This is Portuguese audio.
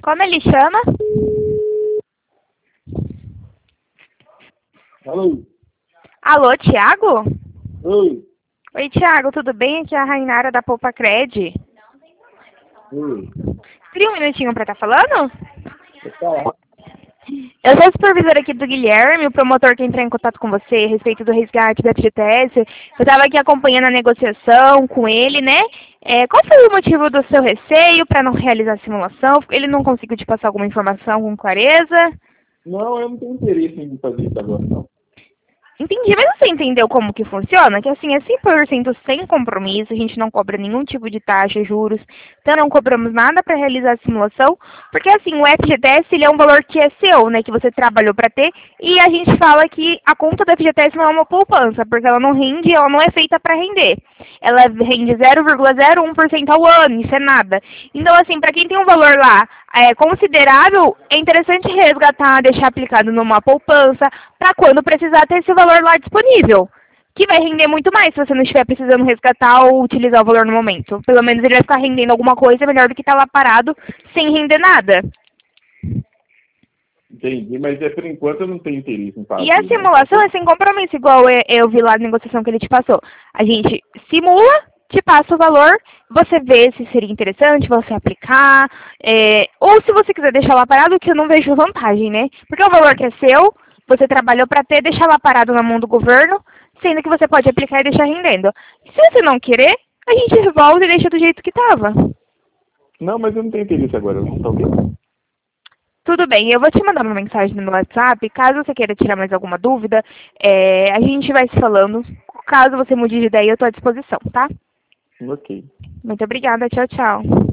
Como ele chama? Alô? Alô, Thiago? Oi. Oi, Thiago, tudo bem? Aqui é a Rainara da Poupa Cred. Oi. Teria um minutinho pra estar falando? Vou falar. Eu sou a supervisora aqui do Guilherme, o promotor que entrou em contato com você a respeito do resgate da FGTS. Eu estava aqui acompanhando a negociação com ele, né? Qual foi o motivo do seu receio para não realizar a simulação? Ele não conseguiu te passar alguma informação com clareza? Não, eu não tenho interesse em fazer isso agora, não. Entendi, mas você entendeu como que funciona? Que assim, é 100% sem compromisso, a gente não cobra nenhum tipo de taxa, juros, então não cobramos nada para realizar a simulação, porque assim, o FGTS ele é um valor que é seu, né, que você trabalhou para ter, e a gente fala que a conta do FGTS não é uma poupança, porque ela não rende, ela não é feita para render. Ela rende 0,01% ao ano, isso é nada. Então assim, para quem tem um valor lá considerável, é interessante resgatar, deixar aplicado numa poupança, para quando precisar ter esse valor lá disponível, que vai render muito mais se você não estiver precisando resgatar ou utilizar o valor no momento. Pelo menos ele vai ficar rendendo alguma coisa melhor do que estar lá parado sem render nada. Entendi, mas por enquanto eu não tenho interesse em fazer. E a simulação é sem compromisso, igual eu vi lá na negociação que ele te passou. A gente simula, te passa o valor, você vê se seria interessante você aplicar, ou se você quiser deixar lá parado, que eu não vejo vantagem, né? Porque o valor que é seu, você trabalhou para ter, deixar lá parado na mão do governo, sendo que você pode aplicar e deixar rendendo. Se você não querer, a gente volta e deixa do jeito que estava. Não, mas eu não tenho interesse agora, não, tá ok? Tudo bem, eu vou te mandar uma mensagem no meu WhatsApp. Caso você queira tirar mais alguma dúvida, a gente vai se falando. Caso você mude de ideia, eu estou à disposição, tá? Ok. Muito obrigada, tchau, tchau.